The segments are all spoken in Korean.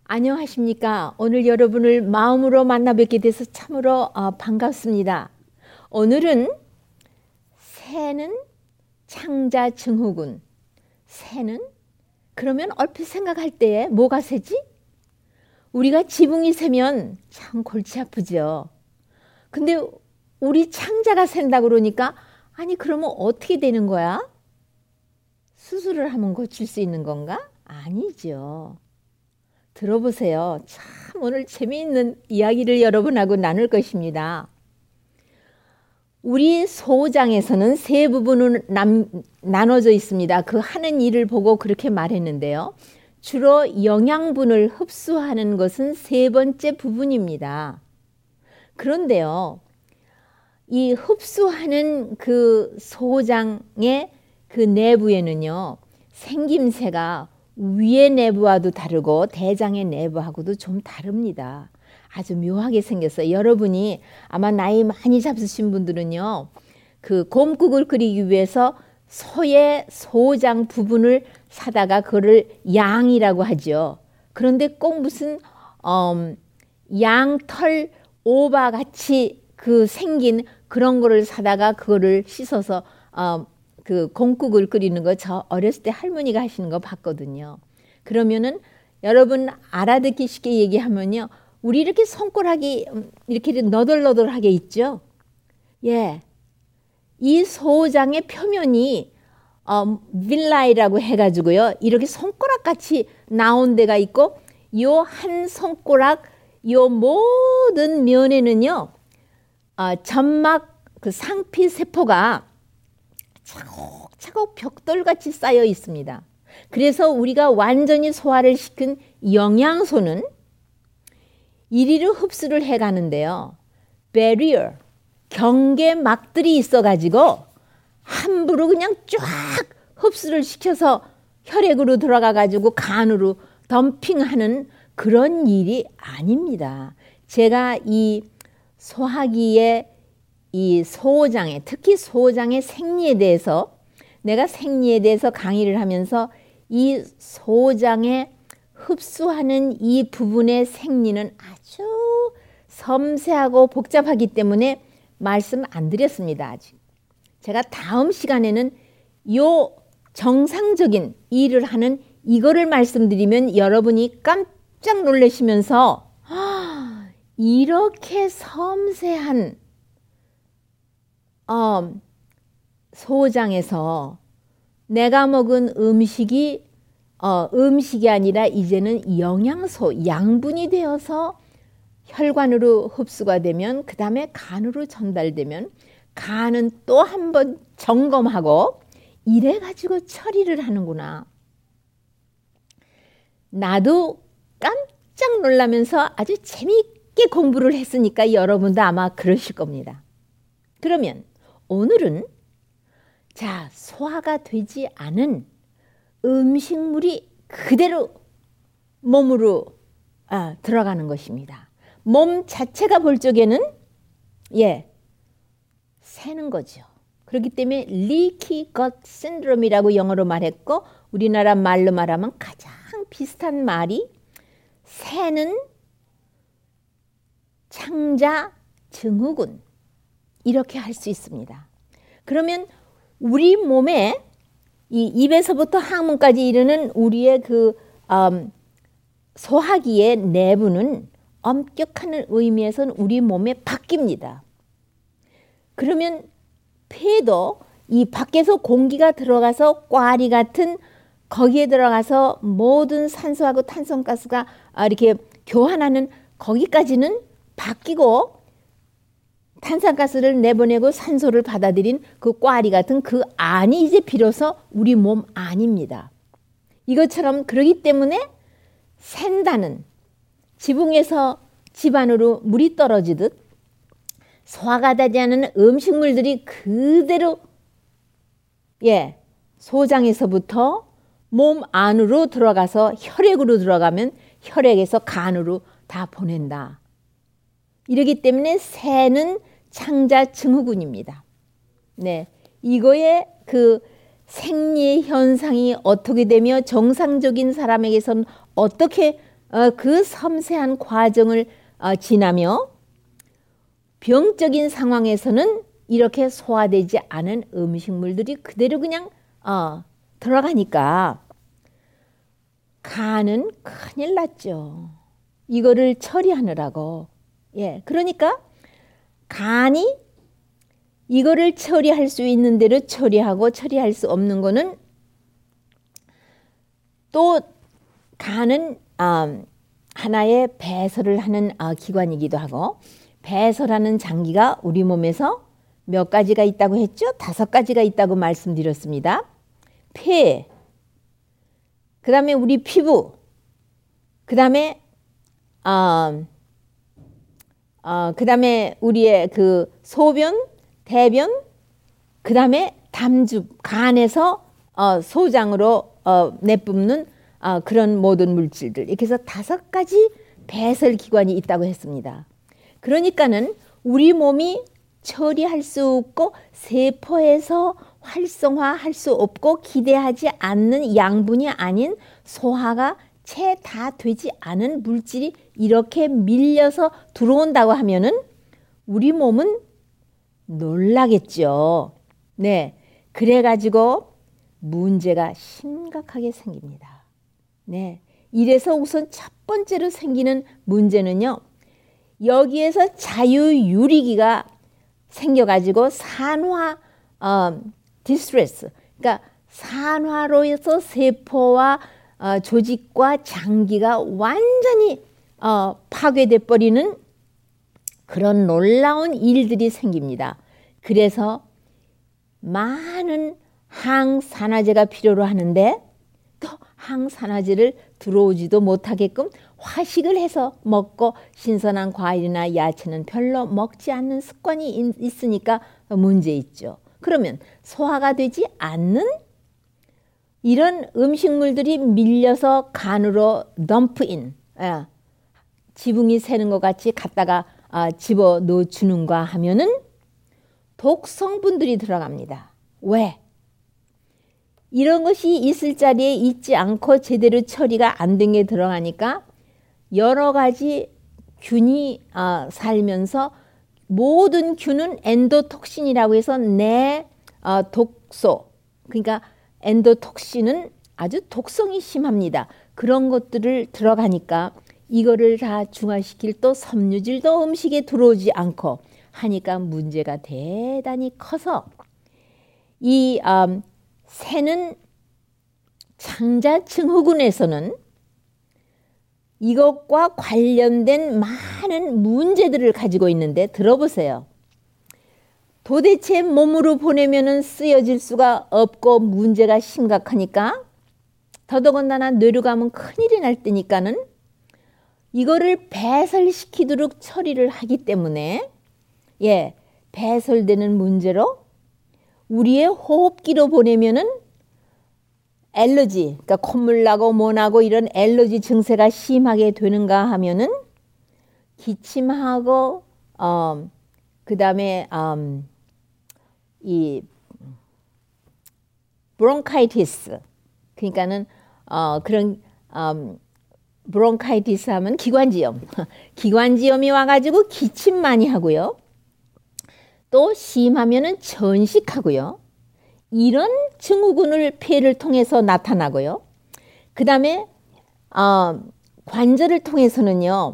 안녕하십니까. 오늘 여러분을 마음으로 만나 뵙게 돼서 참으로 반갑습니다. 오늘은 새는 창자 증후군. 새는? 그러면 얼핏 생각할 때에 뭐가 새지? 우리가 지붕이 새면 참 골치 아프죠. 근데 우리 창자가 샌다 그러니까 아니 그러면 어떻게 되는 거야? 수술을 하면 고칠 수 있는 건가? 아니죠. 들어보세요. 참 오늘 재미있는 이야기를 여러분하고 나눌 것입니다. 우리 소장에서는 세 부분으로 나눠져 있습니다. 그 하는 일을 보고 그렇게 말했는데요. 주로 영양분을 흡수하는 것은 세 번째 부분입니다. 그런데요, 이 흡수하는 그 소장의 그 내부에는요, 생김새가 위의 내부와도 다르고 대장의 내부하고도 좀 다릅니다. 아주 묘하게 생겼어요. 여러분이 아마 나이 많이 잡수신 분들은요, 그 곰국을 끓이기 위해서 소의 소장 부분을 사다가 그거를 양이라고 하죠. 그런데 꼭 무슨 양털 오바 같이 그 생긴 그런 거를 사다가 그거를 씻어서 그 곰국을 끓이는 거 저 어렸을 때 할머니가 하시는 거 봤거든요. 그러면은 여러분 알아듣기 쉽게 얘기하면요. 우리 이렇게 손가락이 이렇게 너덜너덜하게 있죠. 예. 이 소장의 표면이 villi라고 해가지고요. 이렇게 손가락 같이 나온 데가 있고 요 한 손가락 요 모든 면에는요. 점막 그 상피 세포가 차곡차곡 벽돌같이 쌓여 있습니다. 그래서 우리가 완전히 소화를 시킨 영양소는 이리로 흡수를 해가는데요. barrier, 경계막들이 있어가지고 함부로 그냥 쫙 흡수를 시켜서 혈액으로 들어가가지고 간으로 덤핑하는 그런 일이 아닙니다. 제가 이 소화기의 이 소장의 특히 소장의 생리에 대해서 내가 생리에 대해서 강의를 하면서 이 소장의 흡수하는 이 부분의 생리는 아주 섬세하고 복잡하기 때문에 말씀 안 드렸습니다. 아직. 제가 다음 시간에는 요 정상적인 일을 하는 이거를 말씀드리면 여러분이 깜짝 놀라시면서 이렇게 섬세한 소장에서 내가 먹은 음식이 아니라 이제는 영양소, 양분이 되어서 혈관으로 흡수가 되면 그 다음에 간으로 전달되면 간은 또 한 번 점검하고 이래가지고 처리를 하는구나. 나도 깜짝 놀라면서 아주 재미있게 공부를 했으니까 여러분도 아마 그러실 겁니다. 그러면 오늘은 자, 소화가 되지 않은 음식물이 그대로 몸으로 들어가는 것입니다. 몸 자체가 볼 적에는 새는 거죠. 그렇기 때문에 leaky gut syndrome이라고 영어로 말했고 우리나라 말로 말하면 가장 비슷한 말이 새는 창자 증후군 이렇게 할 수 있습니다. 그러면 우리 몸에 이 입에서부터 항문까지 이르는 우리의 그 소화기의 내부는 엄격한 의미에서는 우리 몸에 바뀝니다. 그러면 폐도 이 밖에서 공기가 들어가서 꽈리 같은 거기에 들어가서 모든 산소하고 탄소가스가 이렇게 교환하는 거기까지는 바뀌고 탄산가스를 내보내고 산소를 받아들인 그 꽈리 같은 그 안이 이제 비로소 우리 몸 안입니다. 이것처럼 그러기 때문에 샌다는 지붕에서 집 안으로 물이 떨어지듯 소화가 되지 않은 음식물들이 그대로 소장에서부터 몸 안으로 들어가서 혈액으로 들어가면 혈액에서 간으로 다 보낸다. 이러기 때문에 새는 창자 증후군입니다. 네, 이거의 그 생리의 현상이 어떻게 되며 정상적인 사람에게서는 어떻게 그 섬세한 과정을 지나며 병적인 상황에서는 이렇게 소화되지 않은 음식물들이 그대로 그냥 들어가니까 간은 큰일 났죠. 이거를 처리하느라고. 예, 그러니까 간이 이거를 처리할 수 있는 대로 처리하고 처리할 수 없는 거는 또 간은 하나의 배설을 하는 기관이기도 하고 배설하는 장기가 우리 몸에서 몇 가지가 있다고 했죠? 5가지가 있다고 말씀드렸습니다. 폐, 그 다음에 우리 피부, 그 다음에 그 다음에 우리의 그 소변, 대변, 그 다음에 담즙, 간에서 소장으로 내뿜는 그런 모든 물질들. 이렇게 해서 5가지 배설 기관이 있다고 했습니다. 그러니까는 우리 몸이 처리할 수 없고 세포에서 활성화할 수 없고 기대하지 않는 양분이 아닌 소화가 채 다 되지 않은 물질이 이렇게 밀려서 들어온다고 하면은 우리 몸은 놀라겠죠. 네, 그래가지고 문제가 심각하게 생깁니다. 네, 이래서 우선 첫 번째로 생기는 문제는요. 여기에서 자유유리기가 생겨가지고 산화 디스트레스, 그러니까 산화로 해서 세포와 조직과 장기가 완전히 파괴돼 버리는 그런 놀라운 일들이 생깁니다. 그래서 많은 항산화제가 필요로 하는데 또 항산화제를 들어오지도 못하게끔 화식을 해서 먹고 신선한 과일이나 야채는 별로 먹지 않는 습관이 있으니까 문제 있죠. 그러면 소화가 되지 않는 이런 음식물들이 밀려서 간으로 덤프인, 지붕이 새는 것 같이 갖다가 집어넣어 주는가 하면은 독성분들이 들어갑니다. 왜? 이런 것이 있을 자리에 있지 않고 제대로 처리가 안 된 게 들어가니까 여러 가지 균이 살면서 모든 균은 엔도톡신이라고 해서 내 독소, 그러니까 엔도톡신은 아주 독성이 심합니다. 그런 것들을 들어가니까 이거를 다 중화시킬 또 섬유질도 음식에 들어오지 않고 하니까 문제가 대단히 커서 이 새는 창자증후군에서는 이것과 관련된 많은 문제들을 가지고 있는데 들어보세요. 도대체 몸으로 보내면은 쓰여질 수가 없고 문제가 심각하니까 더더군다나 뇌로 가면 큰일이 날 때니까는 이거를 배설시키도록 처리를 하기 때문에 배설되는 문제로 우리의 호흡기로 보내면은 알러지, 그러니까 콧물 나고 뭐 나고 이런 알러지 증세가 심하게 되는가 하면은 기침하고 그 다음에 이 브론카이티스, 그러니까는 그런 브론카이티스 하면 기관지염, 기관지염이 와가지고 기침 많이 하고요. 또 심하면은 전식하고요. 이런 증후군을 폐를 통해서 나타나고요. 그 다음에 관절을 통해서는요.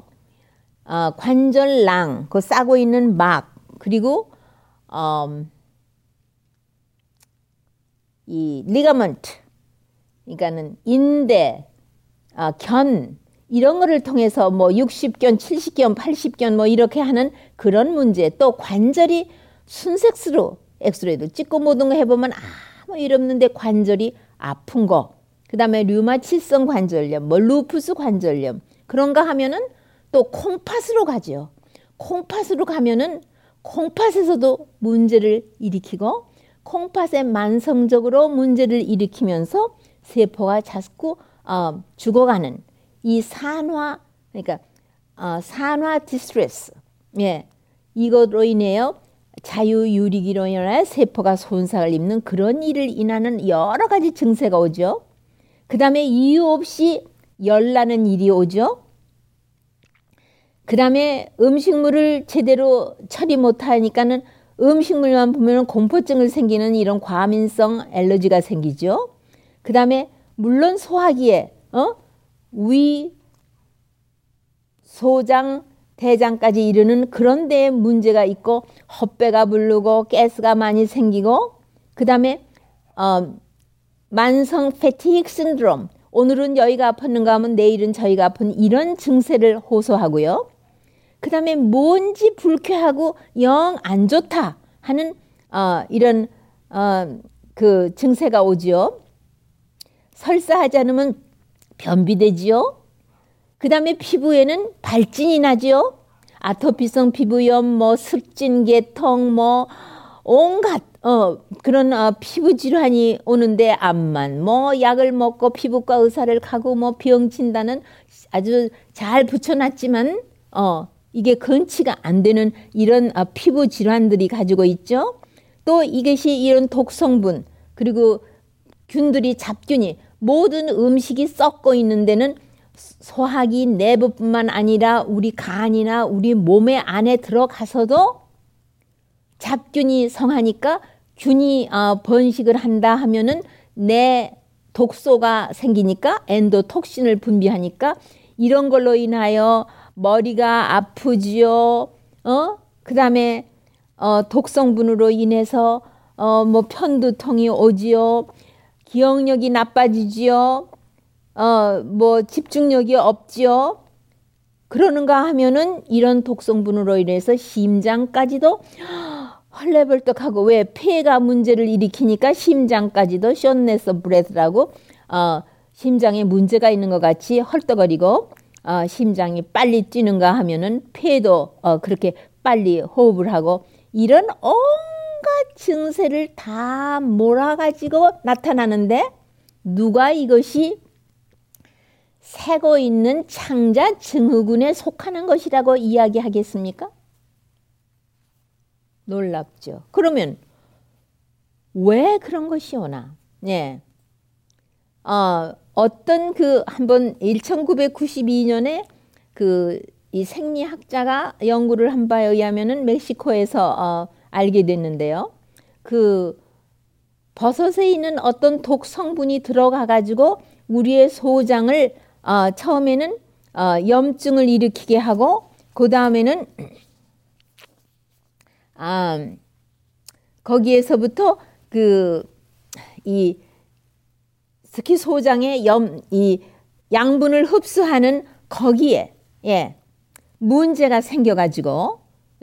관절낭, 그 싸고 있는 막, 그리고 이 리가먼트, 그러니까는 인대, 견 이런 거를 통해서 뭐 60견, 70견, 80견 뭐 이렇게 하는 그런 문제, 또 관절이 순색스로 엑스레이도 찍고 모든 거 해보면 아무 일 없는데 관절이 아픈 거, 그 다음에 류마티성 관절염, 뭐 루푸스 관절염 그런가 하면은 또 콩팥으로 가죠. 콩팥으로 가면은 콩팥에서도 문제를 일으키고 콩팥에 만성적으로 문제를 일으키면서 세포가 자꾸 죽어가는 이 산화, 그러니까 산화 디스트레스, 이것으로 인해요 자유유리기로 인해 세포가 손상을 입는 그런 일을 인하는 여러 가지 증세가 오죠. 그 다음에 이유 없이 열나는 일이 오죠. 그 다음에 음식물을 제대로 처리 못하니까는 음식물만 보면 공포증을 생기는 이런 과민성 알러지가 생기죠. 그 다음에 물론 소화기에 위, 소장, 대장까지 이르는 그런 데에 문제가 있고 헛배가 부르고 가스가 많이 생기고 그 다음에 만성 패티그 신드롬 오늘은 여기가 아팠는가 하면 내일은 저희가 아픈 이런 증세를 호소하고요. 그 다음에 뭔지 불쾌하고 영 안 좋다 하는 이런 그 증세가 오지요. 설사하지 않으면 변비되지요. 그 다음에 피부에는 발진이 나지요. 아토피성 피부염, 뭐 습진계통, 뭐 온갖 그런 피부 질환이 오는데 암만 뭐 약을 먹고 피부과 의사를 가고 뭐 병 진단은 아주 잘 붙여놨지만 이게 건치가 안 되는 이런 피부 질환들이 가지고 있죠. 또 이것이 이런 독성분 그리고 균들이 잡균이 모든 음식이 썩고 있는 데는 소화기 내부뿐만 아니라 우리 간이나 우리 몸의 안에 들어가서도 잡균이 성하니까 균이 번식을 한다 하면은 내 독소가 생기니까 엔도톡신을 분비하니까 이런 걸로 인하여 머리가 아프지요. 그 다음에 독성분으로 인해서 뭐 편두통이 오지요. 기억력이 나빠지지요. 뭐 집중력이 없지요. 그러는가 하면은 이런 독성분으로 인해서 심장까지도 헐레벌떡하고 왜 폐가 문제를 일으키니까 심장까지도 쇼네스 브레스라고 심장에 문제가 있는 것 같이 헐떡거리고 심장이 빨리 뛰는가 하면은 폐도 그렇게 빨리 호흡을 하고 이런 온갖 증세를 다 몰아가지고 나타나는데 누가 이것이 새고 있는 창자 증후군에 속하는 것이라고 이야기하겠습니까? 놀랍죠. 그러면 왜 그런 것이 오나? 네. 어떤 한번 1992년에 이 생리학자가 연구를 한 바에 의하면은 멕시코에서 알게 됐는데요. 버섯에 있는 어떤 독성분이 들어가 가지고 우리의 소장을 처음에는 염증을 일으키게 하고 그 다음에는 거기에서부터 이 특히 소장의 이 양분을 흡수하는 거기에 문제가 생겨가지고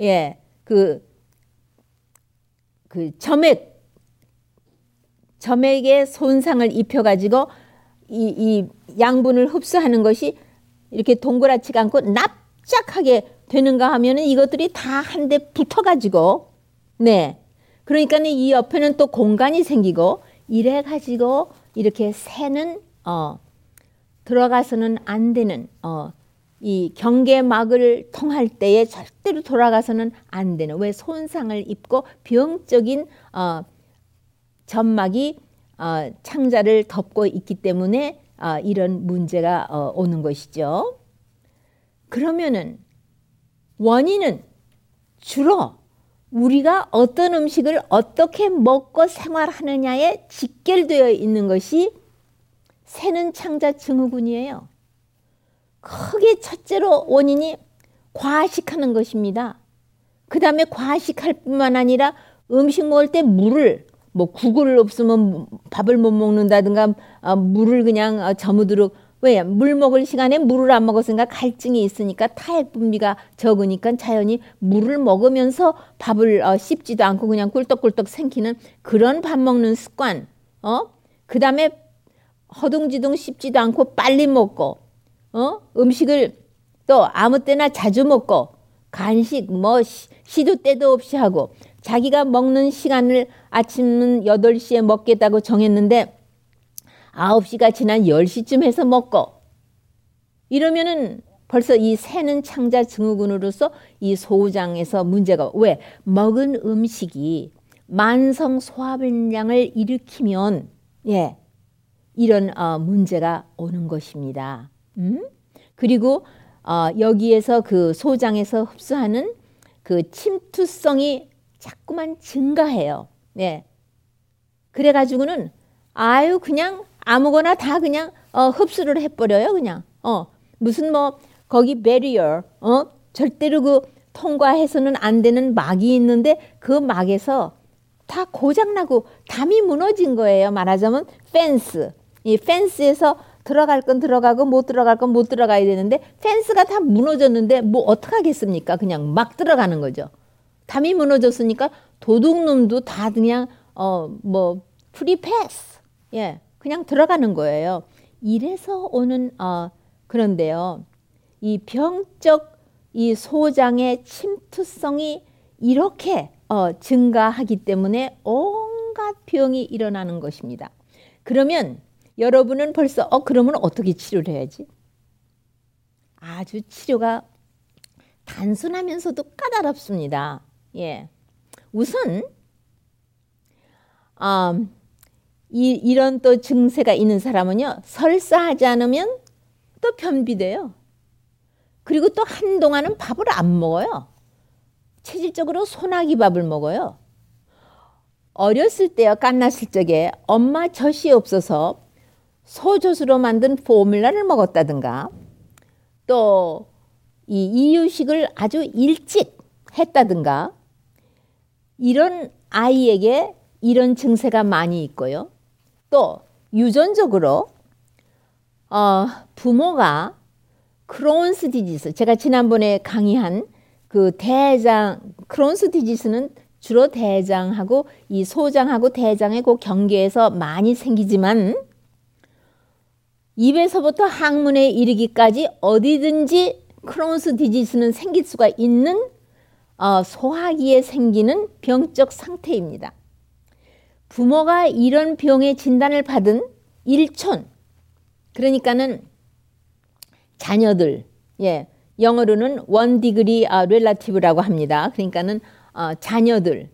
점액에 손상을 입혀가지고 이 양분을 흡수하는 것이 이렇게 동그랗지가 않고 납작하게 되는가 하면은 이것들이 다 한데 붙어가지고 그러니까 이 옆에는 또 공간이 생기고 이래 가지고 이렇게 새는 들어가서는 안 되는 이 경계막을 통할 때에 절대로 돌아가서는 안 되는 왜 손상을 입고 병적인 점막이 창자를 덮고 있기 때문에 이런 문제가 오는 것이죠. 그러면은 원인은 주로 우리가 어떤 음식을 어떻게 먹고 생활하느냐에 직결되어 있는 것이 새는 창자 증후군이에요. 크게 첫째로 원인이 과식하는 것입니다. 그 다음에 과식할 뿐만 아니라 음식 먹을 때 물을 뭐 국을 없으면 밥을 못 먹는다든가 물을 그냥 저무도록 왜 물 먹을 시간에 물을 안 먹었으니까 갈증이 있으니까 타액 분비가 적으니까 자연히 물을 먹으면서 밥을 씹지도 않고 그냥 꿀떡꿀떡 생기는 그런 밥 먹는 습관 그 다음에 허둥지둥 씹지도 않고 빨리 먹고 음식을 또 아무 때나 자주 먹고 간식 뭐 시도 때도 없이 하고 자기가 먹는 시간을 아침은 8시에 먹겠다고 정했는데 9시가 지난 10시쯤 해서 먹고 이러면은 벌써 이 새는 창자 증후군으로서 이 소장에서 문제가 왜 먹은 음식이 만성 소화불량을 일으키면 이런 문제가 오는 것입니다. 그리고 여기에서 그 소장에서 흡수하는 그 침투성이 자꾸만 증가해요. 네. 그래가지고는 그냥 아무거나 다 그냥 흡수를 해버려요. 그냥 무슨 뭐 거기 barrier 절대로 그 통과해서는 안 되는 막이 있는데 그 막에서 다 고장나고 담이 무너진 거예요. 말하자면 펜스. 이 펜스에서 들어갈 건 들어가고 못 들어갈 건 못 들어가야 되는데 펜스가 다 무너졌는데 뭐 어떡하겠습니까? 그냥 막 들어가는 거죠. 담이 무너졌으니까 도둑놈도 다 그냥 뭐 프리 패스. 예. 그냥 들어가는 거예요. 이래서 오는 그런데요. 이 병적 이 소장의 침투성이 이렇게 증가하기 때문에 온갖 병이 일어나는 것입니다. 그러면 여러분은 벌써 그러면 어떻게 치료를 해야지? 아주 치료가 단순하면서도 까다롭습니다. 예. 우선 이런 또 증세가 있는 사람은요. 설사하지 않으면 또 변비돼요. 그리고 또 한동안은 밥을 안 먹어요. 체질적으로 소나기 밥을 먹어요. 어렸을 때요. 갓났을 적에 엄마 젖이 없어서 소젖으로 만든 포뮬라를 먹었다든가 또 이 이유식을 아주 일찍 했다든가 이런 아이에게 이런 증세가 많이 있고요. 또 유전적으로 부모가 크론스 디지스, 제가 지난번에 강의한 그 크론스 디지스는 주로 대장하고 이 소장하고 대장의 그 경계에서 많이 생기지만 입에서부터 항문에 이르기까지 어디든지 크론스 디지스는 생길 수가 있는 소화기에 생기는 병적 상태입니다. 부모가 이런 병의 진단을 받은 일촌, 그러니까는 자녀들, 예, 영어로는 원 디그리 렐라티브라고 합니다. 그러니까는 자녀들에서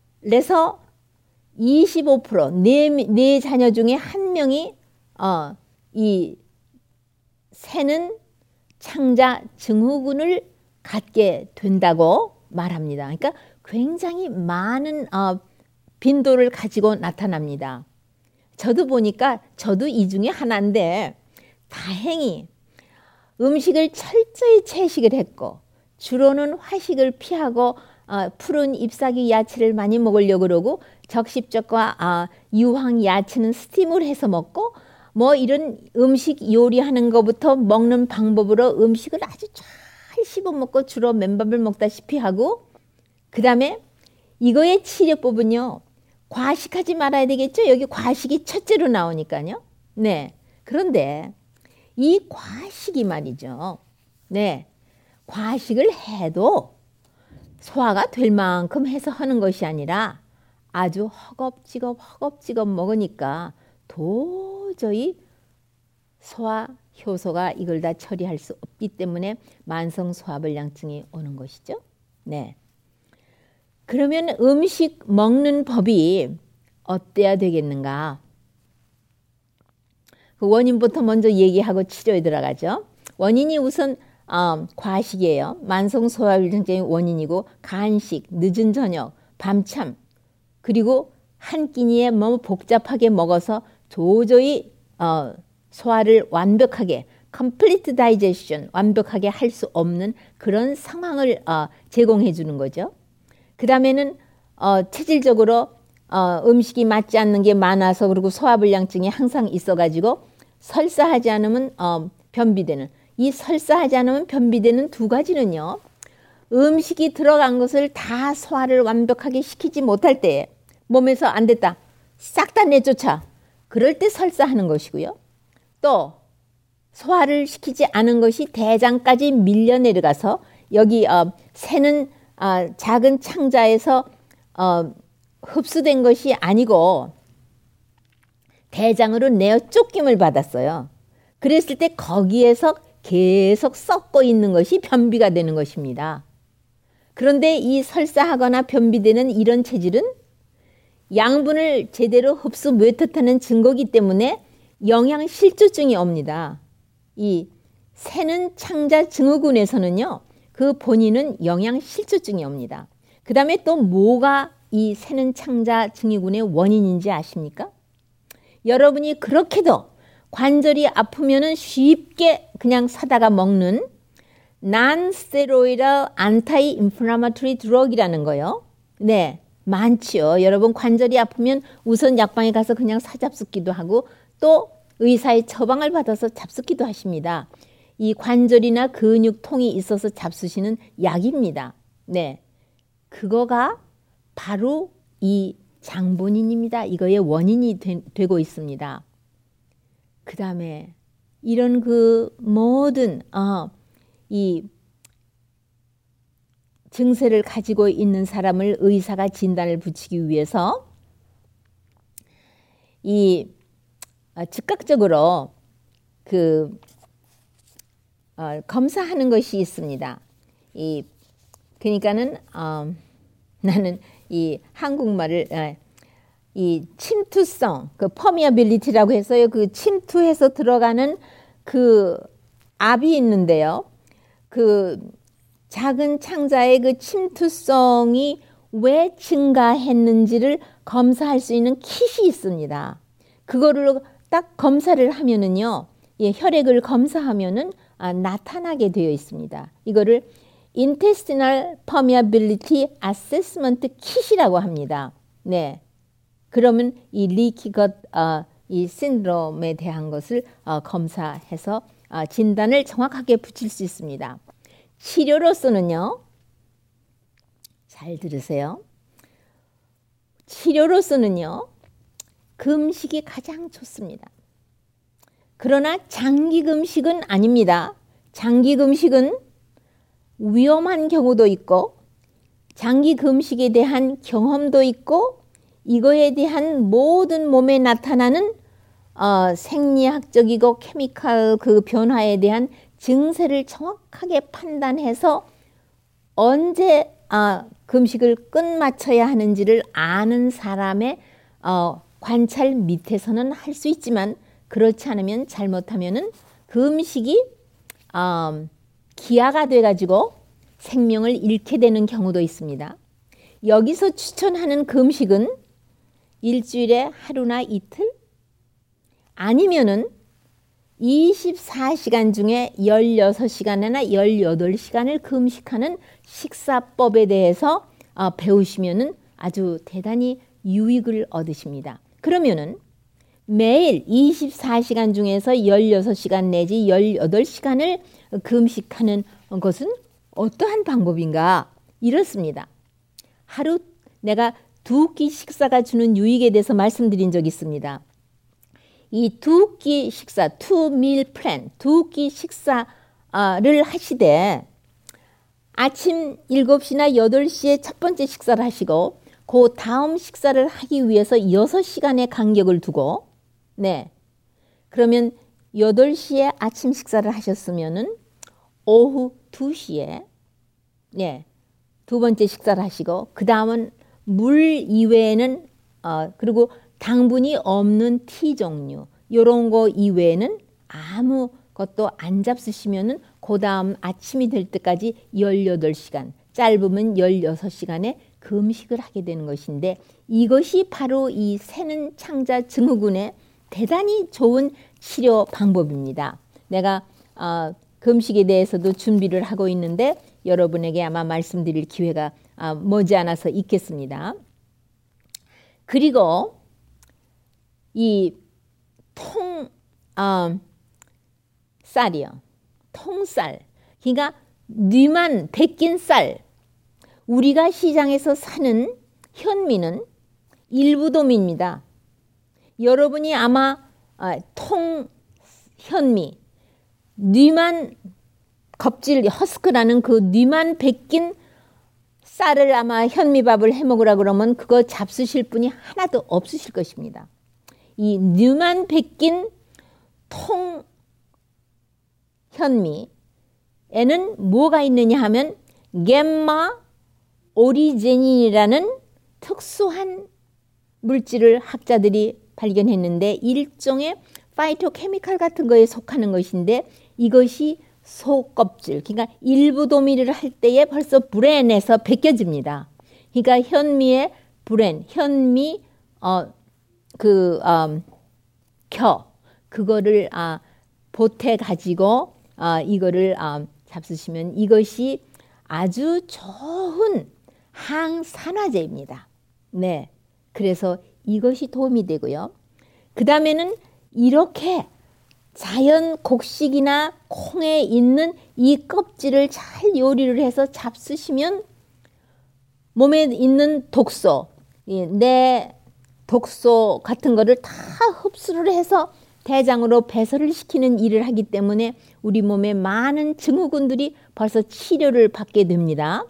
25%, 네 자녀 중에 한 명이 이 새는 창자 증후군을 갖게 된다고 말합니다. 그러니까 굉장히 많은 빈도를 가지고 나타납니다. 저도 보니까 저도 이 중에 하나인데 다행히 음식을 철저히 채식을 했고 주로는 화식을 피하고 푸른 잎사귀 야채를 많이 먹으려고 그러고 적십적과 유황 야채는 스팀을 해서 먹고 뭐 이런 음식 요리하는 것부터 먹는 방법으로 음식을 아주 잘 씹어 먹고 주로 맨밥을 먹다시피 하고 그 다음에 이거의 치료법은요. 과식하지 말아야 되겠죠. 여기 과식이 첫째로 나오니까요. 네. 그런데 이 과식이 말이죠. 네. 과식을 해도 소화가 될 만큼 해서 하는 것이 아니라 아주 허겁지겁 먹으니까 도저히 소화 효소가 이걸 다 처리할 수 없기 때문에 만성 소화불량증이 오는 것이죠. 네. 그러면 음식 먹는 법이 어때야 되겠는가? 그 원인부터 먼저 얘기하고 치료에 들어가죠. 원인이 우선 과식이에요. 만성 소화불량증의 원인이고 간식, 늦은 저녁, 밤참 그리고 한 끼니에 너무 복잡하게 먹어서 도저히 소화를 완벽하게 complete digestion 완벽하게 할 수 없는 그런 상황을 제공해 주는 거죠. 그 다음에는 체질적으로 음식이 맞지 않는 게 많아서 그리고 소화불량증이 항상 있어가지고 설사하지 않으면 변비되는 이 설사하지 않으면 변비되는 두 가지는요. 음식이 들어간 것을 다 소화를 완벽하게 시키지 못할 때 몸에서 안 됐다. 싹 다 내쫓아. 그럴 때 설사하는 것이고요. 또 소화를 시키지 않은 것이 대장까지 밀려 내려가서 여기 새는 작은 창자에서 흡수된 것이 아니고 대장으로 내어 쫓김을 받았어요. 그랬을 때 거기에서 계속 썩고 있는 것이 변비가 되는 것입니다. 그런데 이 설사하거나 변비되는 이런 체질은 양분을 제대로 흡수 못하는 증거이기 때문에 영양실조증이 옵니다. 이 새는 창자 증후군에서는요, 그 본인은 영양실조증이 옵니다. 그 다음에 또 뭐가 이 새는 창자 증후군의 원인인지 아십니까? 여러분이 그렇게도 관절이 아프면은 쉽게 그냥 사다가 먹는 non-steroidal anti-inflammatory drug이라는 거요. 네, 많지요. 여러분 관절이 아프면 우선 약방에 가서 그냥 사잡숫기도 하고 또 의사의 처방을 받아서 잡숫기도 하십니다. 이 관절이나 근육통이 있어서 잡수시는 약입니다. 네, 그거가 바로 이 장본인입니다. 이거의 원인이 되고 있습니다. 그 다음에 이런 그 모든 이 증세를 가지고 있는 사람을 의사가 진단을 붙이기 위해서 이 즉각적으로 그 검사하는 것이 있습니다. 그러니까는 나는 이 한국말을 이 침투성, 그 퍼미어빌리티라고 해서요. 그 침투해서 들어가는 그 압이 있는데요. 그 작은 창자의 그 침투성이 왜 증가했는지를 검사할 수 있는 킷이 있습니다. 그거를 딱 검사를 하면은요, 예, 혈액을 검사하면은 나타나게 되어 있습니다. 이거를 Intestinal Permeability Assessment Kit이라고 합니다. 네, 그러면 이 리키 것 이 신드롬에 대한 것을 검사해서 진단을 정확하게 붙일 수 있습니다. 치료로서는요, 잘 들으세요. 치료로서는요, 금식이 가장 좋습니다. 그러나 장기 금식은 아닙니다. 장기 금식은 위험한 경우도 있고 장기 금식에 대한 경험도 있고 이거에 대한 모든 몸에 나타나는 생리학적이고 케미칼 그 변화에 대한 증세를 정확하게 판단해서 언제 금식을 끝마쳐야 하는지를 아는 사람의 관찰 밑에서는 할 수 있지만 그렇지 않으면 잘못하면은 금식이 기아가 돼가지고 생명을 잃게 되는 경우도 있습니다. 여기서 추천하는 금식은 일주일에 하루나 이틀 아니면은 24시간 중에 16시간이나 18시간을 금식하는 식사법에 대해서 배우시면은 아주 대단히 유익을 얻으십니다. 그러면은 매일 24시간 중에서 16시간 내지 18시간을 금식하는 것은 어떠한 방법인가? 이렇습니다. 하루 내가 두 끼 식사가 주는 유익에 대해서 말씀드린 적이 있습니다. 이 두 끼 식사, two meal plan, 두 끼 식사를 하시되 아침 7시나 8시에 첫 번째 식사를 하시고 그 다음 식사를 하기 위해서 6시간의 간격을 두고 네, 그러면 8시에 아침 식사를 하셨으면은 오후 2시에 네, 두 번째 식사를 하시고 그 다음은 물 이외에는 그리고 당분이 없는 티 종류 이런 거 이외에는 아무것도 안 잡수시면은 그 다음 아침이 될 때까지 18시간 짧으면 16시간의 금식을 하게 되는 것인데 이것이 바로 이 새는 창자 증후군의 대단히 좋은 치료 방법입니다. 내가 금식에 대해서도 준비를 하고 있는데 여러분에게 아마 말씀드릴 기회가 머지않아서 있겠습니다. 그리고 이 쌀이요. 통쌀. 그러니까 뉘만 벗긴 쌀. 우리가 시장에서 사는 현미는 일부돔입니다. 여러분이 아마 통현미, 뉘만 겁질 허스크라는 그 뉘만 벗긴 쌀을 아마 현미밥을 해먹으라 그러면 그거 잡수실 분이 하나도 없으실 것입니다. 이 뉘만 벗긴 통현미에는 뭐가 있느냐 하면 겜마 오리제닌이라는 특수한 물질을 학자들이 발견했는데 일종의 파이토케미칼 같은 거에 속하는 것인데 이것이 속껍질, 그러니까 일부 도미를 할 때에 벌써 브랜에서 벗겨집니다. 그러니까 현미의 브랜, 현미 켜 그거를 보태 가지고 이거를 잡수시면 이것이 아주 좋은 항산화제입니다. 네, 그래서 이것이 도움이 되고요. 그 다음에는 이렇게 자연 곡식이나 콩에 있는 이 껍질을 잘 요리를 해서 잡수시면 몸에 있는 독소, 내 독소 같은 거를 다 흡수를 해서 대장으로 배설을 시키는 일을 하기 때문에 우리 몸에 많은 증후군들이 벌써 치료를 받게 됩니다.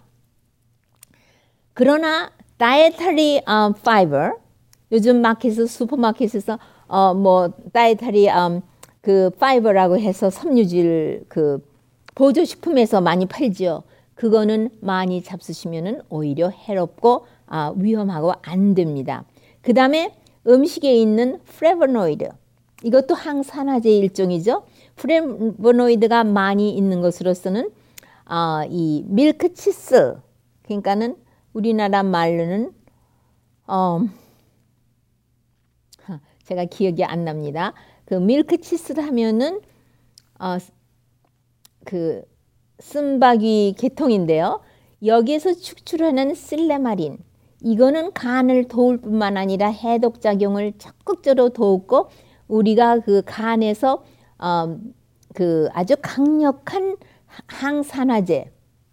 그러나 dietary fiber, 요즘 마켓에서 슈퍼마켓에서 dietary 그 파이버라고 해서 섬유질 그 보조식품에서 많이 팔죠. 그거는 많이 잡수시면은 오히려 해롭고 위험하고 안 됩니다. 그 다음에 음식에 있는 플레보노이드, 이것도 항산화제 일종이죠. 플레보노이드가 많이 있는 것으로서는 이 밀크치스, 그러니까는 우리나라 말로는 제가 기억이 안 납니다. 그 밀크치스를 하면은 그 쓴바귀 계통인데요. 여기에서 축출하는 실레마린, 이거는 간을 도울 뿐만 아니라 해독작용을 적극적으로 도우고 우리가 그 간에서 그 아주 강력한 항산화제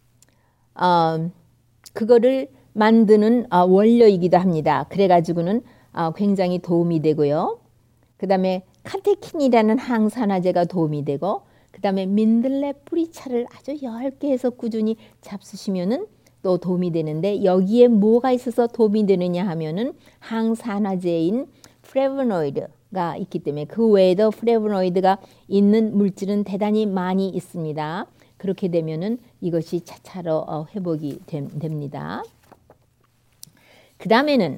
그거를 만드는 원료이기도 합니다. 그래가지고는 굉장히 도움이 되고요. 그 다음에 카테킨이라는 항산화제가 도움이 되고, 그 다음에 민들레 뿌리차를 아주 얇게 해서 꾸준히 잡수시면은 또 도움이 되는데, 여기에 뭐가 있어서 도움이 되느냐 하면은 항산화제인 플레보노이드가 있기 때문에 그 외에도 플레보노이드가 있는 물질은 대단히 많이 있습니다. 그렇게 되면은 이것이 차차로 회복이 됩니다. 그 다음에는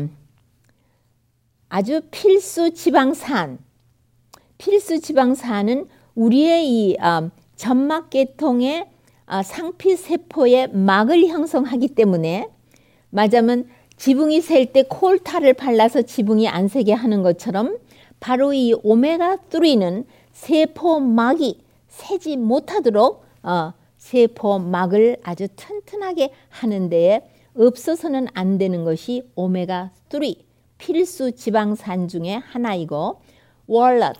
아주 필수 지방산, 필수 지방산은 우리의 이 점막계통의 상피세포의 막을 형성하기 때문에, 말하자면 지붕이 셀 때 콜타를 발라서 지붕이 안 새게 하는 것처럼 바로 이 오메가3는 세포막이 새지 못하도록 세포막을 아주 튼튼하게 하는 데에 없어서는 안 되는 것이 오메가3 필수 지방산 중에 하나이고, 월넛,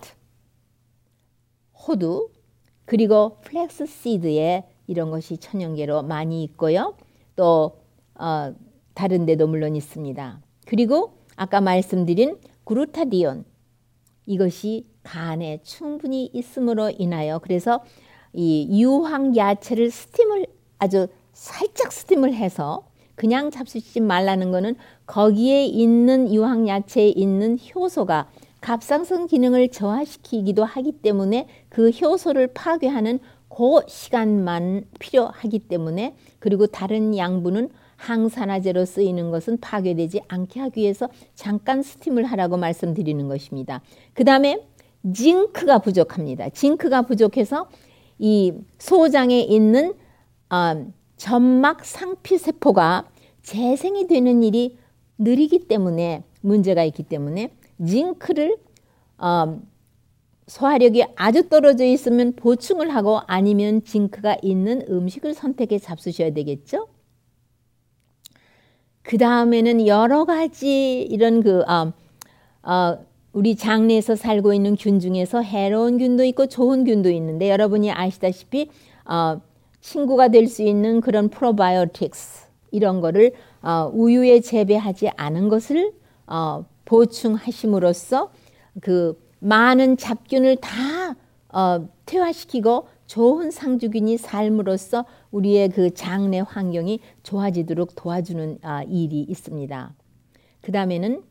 호두, 그리고 플렉스시드에 이런 것이 천연계로 많이 있고요. 또 다른 데도 물론 있습니다. 그리고 아까 말씀드린 그루타디온, 이것이 간에 충분히 있음으로 인하여, 그래서 이 유황 야채를 스팀을 아주 살짝 스팀을 해서 그냥 잡수시지 말라는 것은 거기에 있는 유황 야채에 있는 효소가 갑상선 기능을 저하시키기도 하기 때문에 그 효소를 파괴하는 그 시간만 필요하기 때문에, 그리고 다른 양분은 항산화제로 쓰이는 것은 파괴되지 않게 하기 위해서 잠깐 스팀을 하라고 말씀드리는 것입니다. 그 다음에 징크가 부족합니다. 징크가 부족해서 이 소장에 있는 점막 상피세포가 재생이 되는 일이 느리기 때문에, 문제가 있기 때문에 징크를 소화력이 아주 떨어져 있으면 보충을 하고, 아니면 징크가 있는 음식을 선택해 잡수셔야 되겠죠. 그 다음에는 여러 가지 이런 우리 장내에서 살고 있는 균 중에서 해로운 균도 있고 좋은 균도 있는데, 여러분이 아시다시피 친구가 될 수 있는 그런 프로바이오틱스, 이런 거를 우유에 재배하지 않은 것을 보충하심으로써 그 많은 잡균을 다 퇴화시키고 좋은 상주균이 삶으로써 우리의 그 장내 환경이 좋아지도록 도와주는 일이 있습니다. 그 다음에는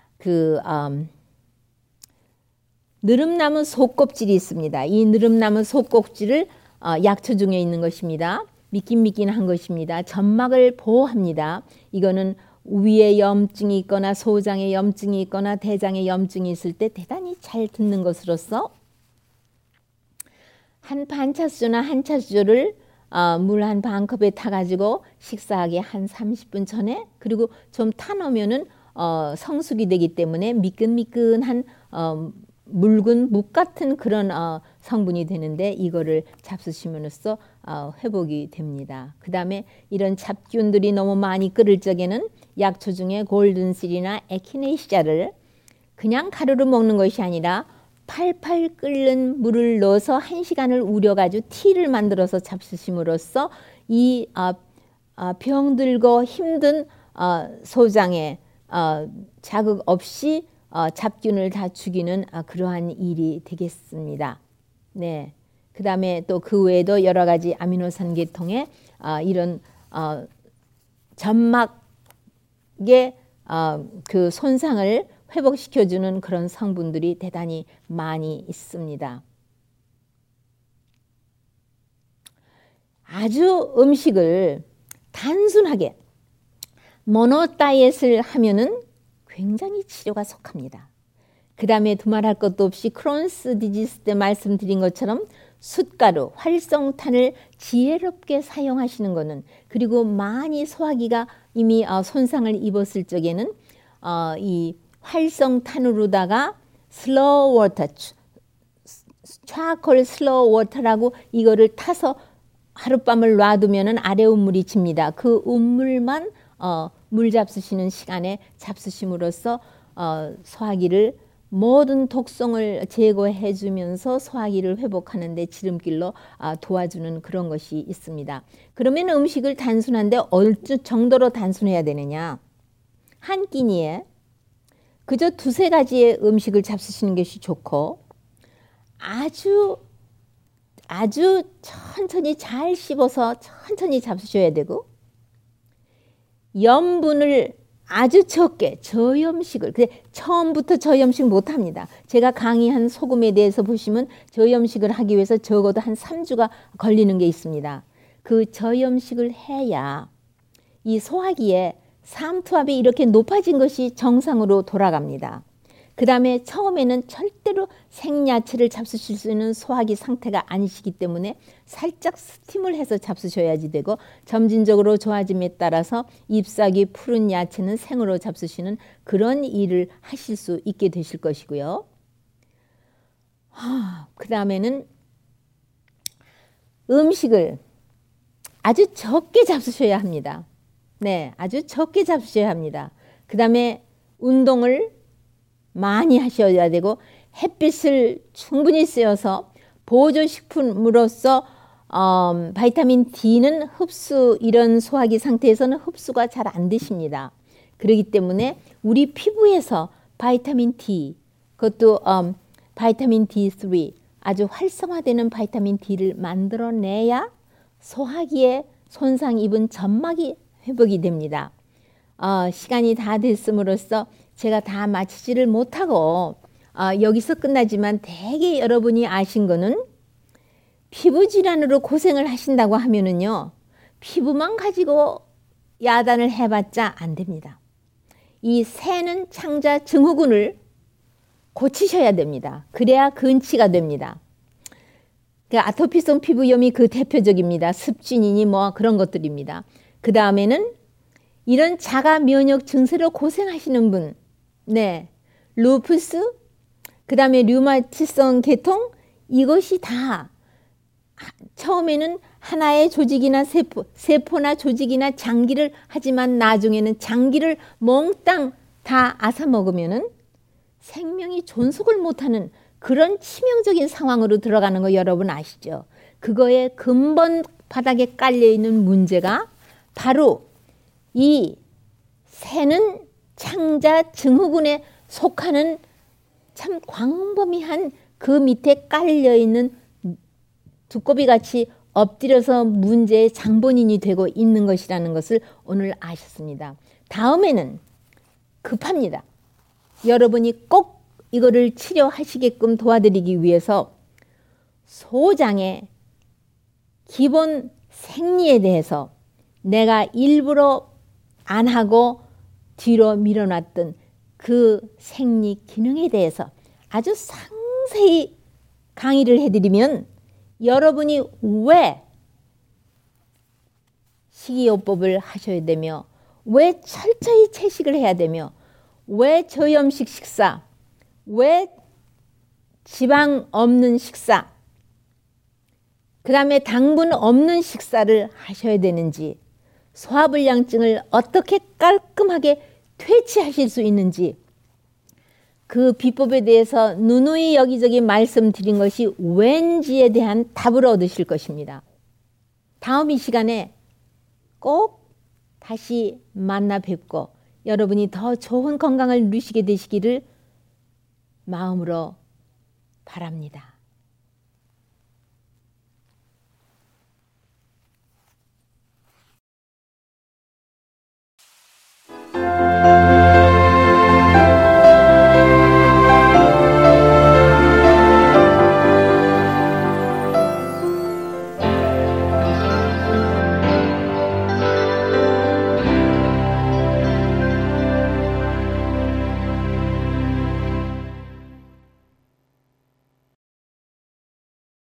느릅나무 속껍질이 있습니다. 이 느릅나무 속껍질을 약초 중에 있는 것입니다. 미끈미끈한 것입니다. 점막을 보호합니다. 이거는 위에 염증이 있거나 소장에 염증이 있거나 대장에 염증이 있을 때 대단히 잘 듣는 것으로서, 한 반차수저나 한 차수저를 물 한 반 컵에 타가지고 식사하기 한 30분 전에, 그리고 좀 타놓으면은 성숙이 되기 때문에 미끈미끈한 묽은 묵 같은 그런 성분이 되는데, 이거를 잡수심으로써 회복이 됩니다. 그 다음에 이런 잡균들이 너무 많이 끓을 적에는 약초 중에 골든실이나 에키네시아를 그냥 가루로 먹는 것이 아니라 팔팔 끓는 물을 넣어서 1시간을 우려가지고 티를 만들어서 잡수심으로써 이 병들고 힘든 소장에 자극 없이 잡균을 다 죽이는 그러한 일이 되겠습니다. 네. 그 다음에 또 그 외에도 여러 가지 아미노산 계통의 이런 점막의 그 손상을 회복시켜주는 그런 성분들이 대단히 많이 있습니다. 아주 음식을 단순하게 모노 다이엇을 하면은 굉장히 치료가 속합니다. 그 다음에 두말할 것도 없이 크론스 디지스 때 말씀드린 것처럼 숯가루, 활성탄을 지혜롭게 사용하시는 것은, 그리고 많이 소화기가 이미 손상을 입었을 적에는 이 활성탄으로다가 슬로우 워터, 차콜 슬로우 워터라고 이거를 타서 하룻밤을 놔두면은 아래 운물이 집니다. 그 운물만 물 잡수시는 시간에 잡수심으로써 소화기를 모든 독성을 제거해 주면서 소화기를 회복하는 데 지름길로 도와주는 그런 것이 있습니다. 그러면 음식을 단순한데 어느 정도로 단순해야 되느냐? 한 끼니에 그저 2-3가지의 음식을 잡수시는 것이 좋고, 아주 천천히 잘 씹어서 천천히 잡수셔야 되고, 염분을 아주 적게, 저염식을, 처음부터 저염식 못합니다. 제가 강의한 소금에 대해서 보시면 저염식을 하기 위해서 적어도 한 3주가 걸리는 게 있습니다. 그 저염식을 해야 이 소화기에 삼투압이 이렇게 높아진 것이 정상으로 돌아갑니다. 그 다음에 처음에는 절대로 생야채를 잡수실 수 있는 소화기 상태가 아니시기 때문에 살짝 스팀을 해서 잡수셔야지 되고, 점진적으로 좋아짐에 따라서 잎사귀 푸른 야채는 생으로 잡수시는 그런 일을 하실 수 있게 되실 것이고요. 그 다음에는 음식을 아주 적게 잡수셔야 합니다. 네, 아주 적게 잡수셔야 합니다. 그 다음에 운동을 많이 하셔야 되고, 햇빛을 충분히 쐬어서 보조식품으로서 바이타민 D는 흡수, 이런 소화기 상태에서는 흡수가 잘 안 되십니다. 그렇기 때문에 우리 피부에서 바이타민 D, 그것도 바이타민 D3, 아주 활성화되는 바이타민 D를 만들어내야 소화기에 손상 입은 점막이 회복이 됩니다. 시간이 다 됐음으로써 제가 다 마치지를 못하고 여기서 끝나지만, 대개 여러분이 아신 거는 피부질환으로 고생을 하신다고 하면은요, 피부만 가지고 야단을 해봤자 안 됩니다. 이 새는 창자 증후군을 고치셔야 됩니다. 그래야 근치가 됩니다. 아토피성 피부염이 그 대표적입니다. 습진이니 뭐 그런 것들입니다. 그 다음에는 이런 자가 면역 증세로 고생하시는 분, 네, 루푸스, 그 다음에 류마티성 계통, 이것이 다 처음에는 하나의 조직이나 세포나 조직이나 장기를 하지만 나중에는 장기를 몽땅 다 앗아 먹으면은 생명이 존속을 못하는 그런 치명적인 상황으로 들어가는 거 여러분 아시죠? 그거의 근본 바닥에 깔려있는 문제가 바로 이 새는 창자 증후군에 속하는 참 광범위한 그 밑에 깔려있는 두꺼비같이 엎드려서 문제의 장본인이 되고 있는 것이라는 것을 오늘 아셨습니다. 다음에는 급합니다. 여러분이 꼭 이거를 치료하시게끔 도와드리기 위해서 소장의 기본 생리에 대해서 내가 일부러 안 하고 뒤로 밀어놨던 그 생리 기능에 대해서 아주 상세히 강의를 해드리면 여러분이 왜 식이요법을 하셔야 되며, 왜 철저히 채식을 해야 되며, 왜 저염식 식사, 왜 지방 없는 식사, 그 다음에 당분 없는 식사를 하셔야 되는지, 소화불량증을 어떻게 깔끔하게 퇴치하실 수 있는지, 그 비법에 대해서 누누이 여기저기 말씀드린 것이 왠지에 대한 답을 얻으실 것입니다. 다음 이 시간에 꼭 다시 만나 뵙고 여러분이 더 좋은 건강을 누리시게 되시기를 마음으로 바랍니다.